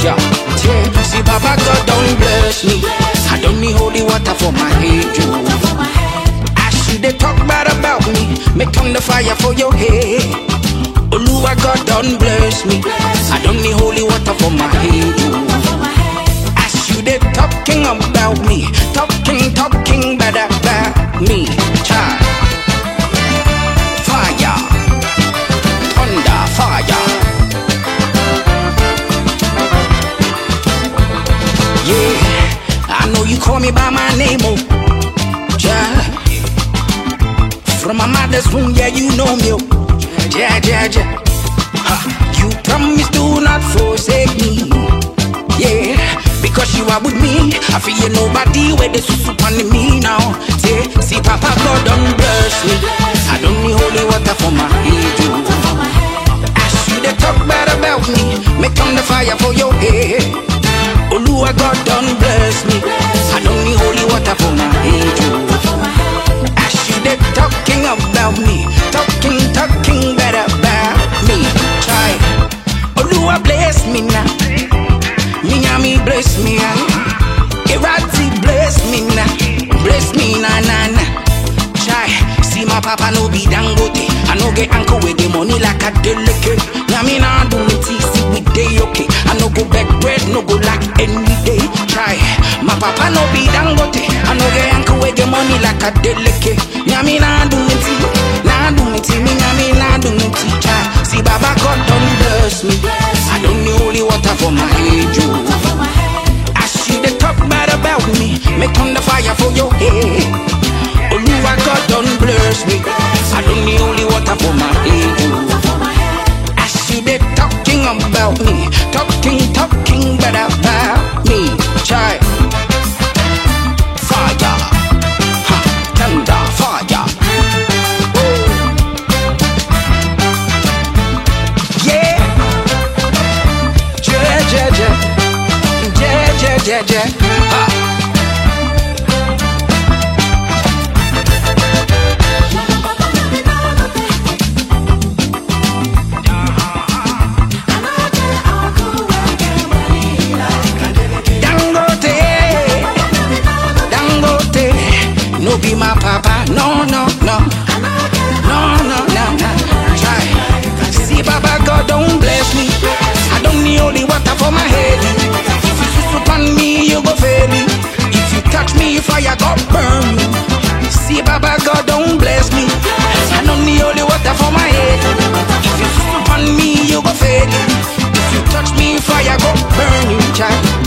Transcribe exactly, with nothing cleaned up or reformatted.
Yeah, see, Baba God don't bless me. I don't need holy water for my head, you. As you they talk bad about me, make on the fire for your head. Oluwa God don't bless me. I don't need holy water for my head, you. As you they talking about me, talking, talking bad about me, child. Fire, thunder, fire. Yeah, I know you call me by my name, oh, yeah. From my mother's womb, yeah, you know me, oh, yeah, yeah, yeah. Ha, you promise to not forsake me, yeah, because you are with me. I feel nobody where they susu on me now. Say, see, Papa God don't bless me. I don't need holy water for my head, you. As you they talk bad about me, make on the fire for your head. Oluwa God don't bless me. I don't need holy water for my head, you. As you they talking about me, talking, talking bad about me. Try. Oluwa bless me now. Minyami bless me now. Erati bless me now. Bless me na na na. Try. See my papa no be dangote. I no get uncle with the money like a delicate. Nyami na do me tea, see we day okay. I no go back bread, no go lack any day. Try. My papa no be dangote. I no get uncle with the money like a delicate. Nyami na do me tea, na do me tea, me nyami na do me tea. Try. See Baba God don't bless me. I don't need holy water for my head, you. As you they talk bad about me, make on the fire for your head. Oluwa God don't bless me. I don't need holy water for my head, you. As you they talking about me, talking, talking bad about me. Try. Fire, ha, thunder, fire. Ooh. Yeah, yeah, yeah, yeah, yeah, yeah, yeah, yeah. Ha. No be my papa, no, no, no, no, no, no, no. Try. See, Baba God don't bless me. I don't need holy water for my head. If you switch upon me, you go fail me. If you touch me, fire go burn me. See, Baba God don't bless me. I don't need holy water for my head. If you switch upon me, you go fail me. If you touch me, fire go burn you, child.